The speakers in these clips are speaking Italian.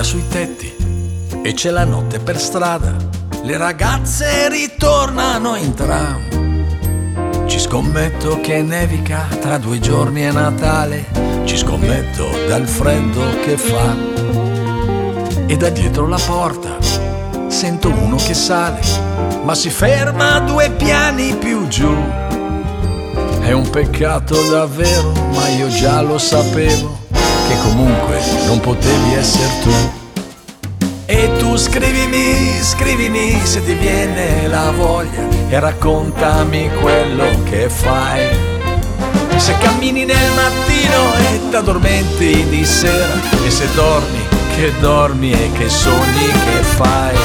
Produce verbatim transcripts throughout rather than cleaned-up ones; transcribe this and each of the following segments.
sui tetti e c'è la notte per strada. Le ragazze ritornano in tram. Ci scommetto che nevica, tra due giorni è Natale. Ci scommetto dal freddo che fa. E da dietro la porta sento uno che sale, ma si ferma due piani più giù. È un peccato davvero, ma io già lo sapevo, che comunque non potevi essere tu. E tu scrivimi, scrivimi se ti viene la voglia e raccontami quello che fai. Se cammini nel mattino e t'addormenti di sera, e se dormi, che dormi e che sogni che fai.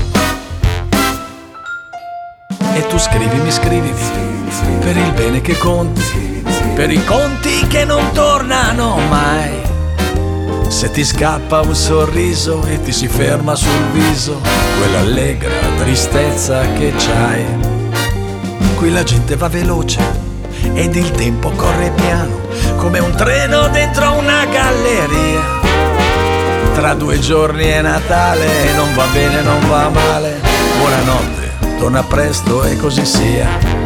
E tu scrivimi, scrivimi per il bene che conti, per i conti che non tornano mai. Se ti scappa un sorriso e ti si ferma sul viso quell'allegra tristezza che c'hai. Qui la gente va veloce ed il tempo corre piano, come un treno dentro una galleria. Tra due giorni è Natale e non va bene, non va male. Buonanotte, torna presto e così sia.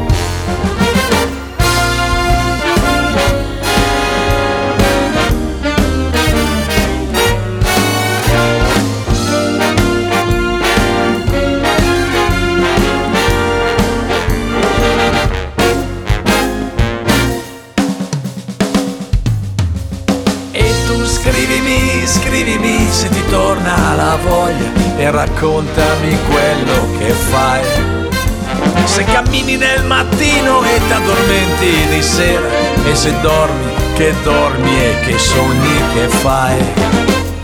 Scrivimi, scrivimi se ti torna la voglia e raccontami quello che fai. Se cammini nel mattino e t'addormenti di sera, e se dormi, che dormi e che sogni che fai.